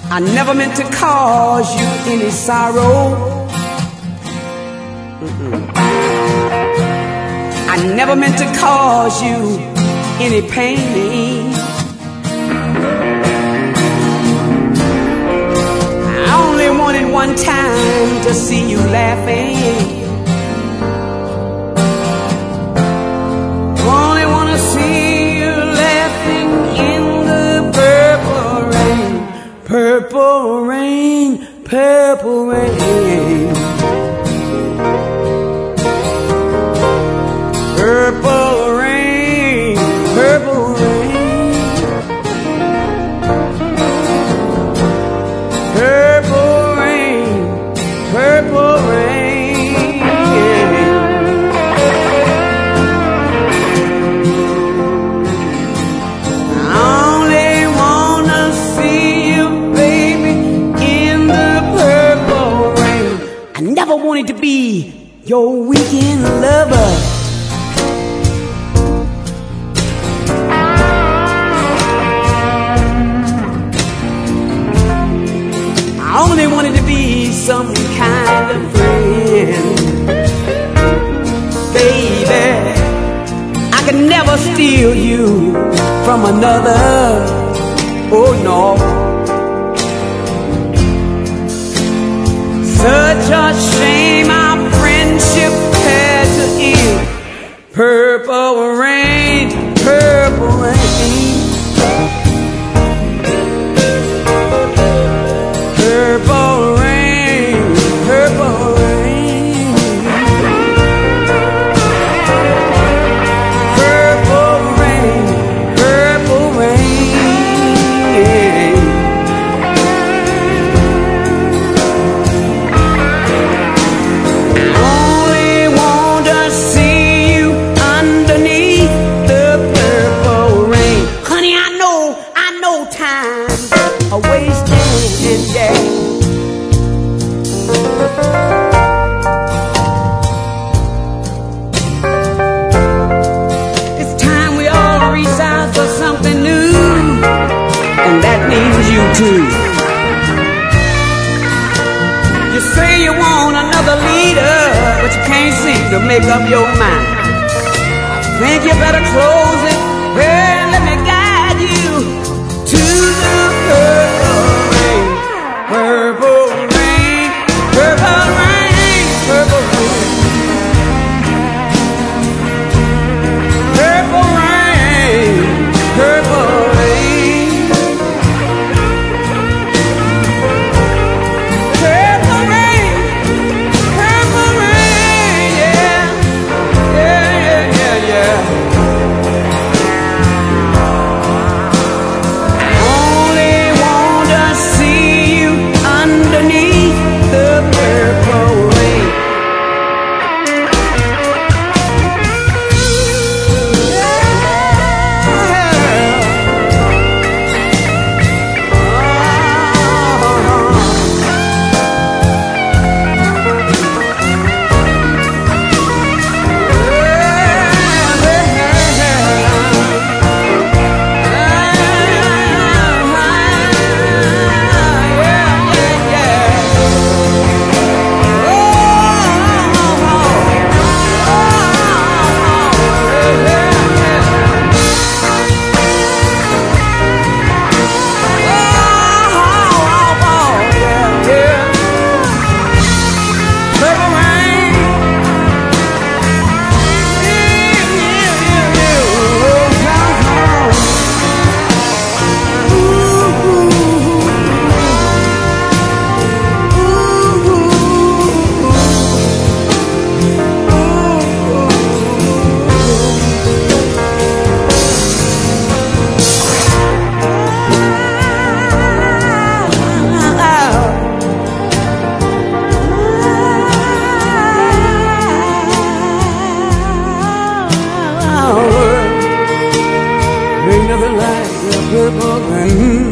I never meant to cause you any sorrow. I never meant to cause you any pain. I only wanted one time to see you laughing. Only wanna see you laughing in the purple rain. Purple rain, purple rain. Purple rain, purple rain. Purple rain, purple rain. I only wanna see you, baby, in the purple rain. I never wanted to be your weekend lover. I only wanted to be some kind of friend. Baby, I could never steal you from another. Oh no. Such a shame our friendship had to end. Purple rain, purple rain. Purple rain, purple rain. Purple rain, purple rain. Only want to see you underneath the purple rain. Honey, I know time's a wasting day. It's time we all reach out for something new, and that means you too. You say you want another leader, but you can't seem to make up your mind. I think you better close it and let me guide you to the purple rain. Purple rain, purple rain, purple rain. Purple rain, purple rain. Purple rain, purple rain, yeah. Yeah, yeah, yeah, yeah. Only wanna see you underneath the purple rain. Ain't nothing like the purple rain.